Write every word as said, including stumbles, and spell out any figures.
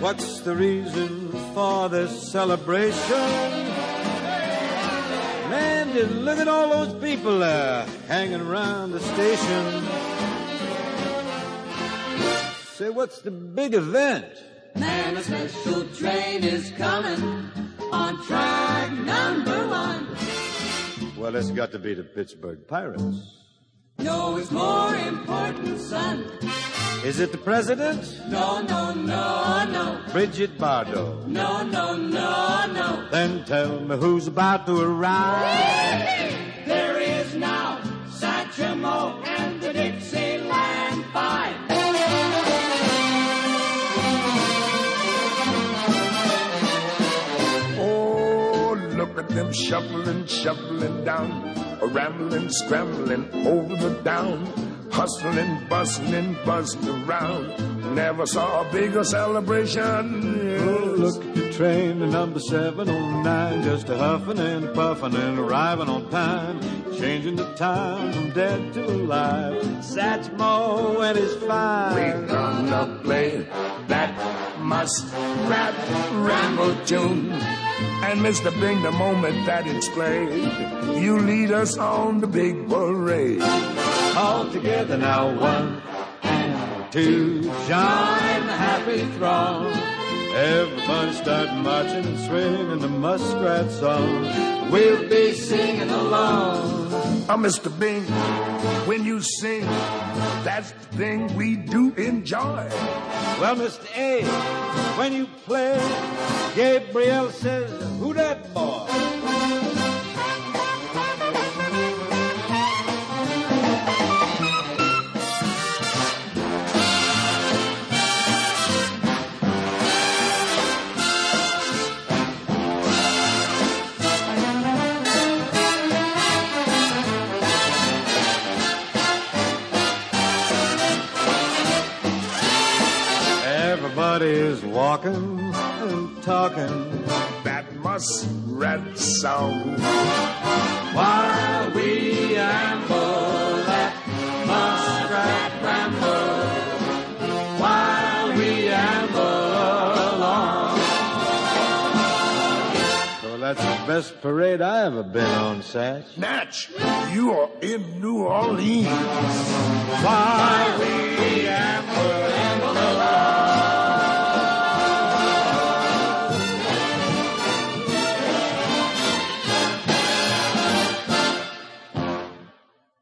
What's the reason for this celebration? Man, just look at all those people there hanging around the station. Say, what's the big event? Man, a special train is coming on track number one. Well, it's got to be the Pittsburgh Pirates. No, it's more important, son. Is it the president? No, no, no, no. Bridget Bardot? No, no, no, no. Then tell me who's about to arrive. There is now Satchmo and the Dixieland Five. Oh, look at them shuffling, shuffling down, rambling, scrambling over the down, hustling, bustling, buzzing around. Never saw a bigger celebration. Oh, look at the train, the number seven oh nine, just a huffing and puffing and arriving on time, changing the time from dead to alive. Satchmo and his five. We're gonna play that muskrat ramble tune. And Mister Bing, the moment that it's played, you lead us on the big parade. All together now, one and two, join the happy throng. Everybody start marching and swinging the muskrat song. We'll be singing along. Oh, Mister Bing, when you sing, that's the thing we do enjoy. Well, Mister A, when you play, Gabriel says, who that boy? Everybody's walking and talking that muskrat song. While we amble that muskrat ramble, while we amble along. Well, that's the best parade I ever been on, Satch. Natch, you are in New Orleans. While we amble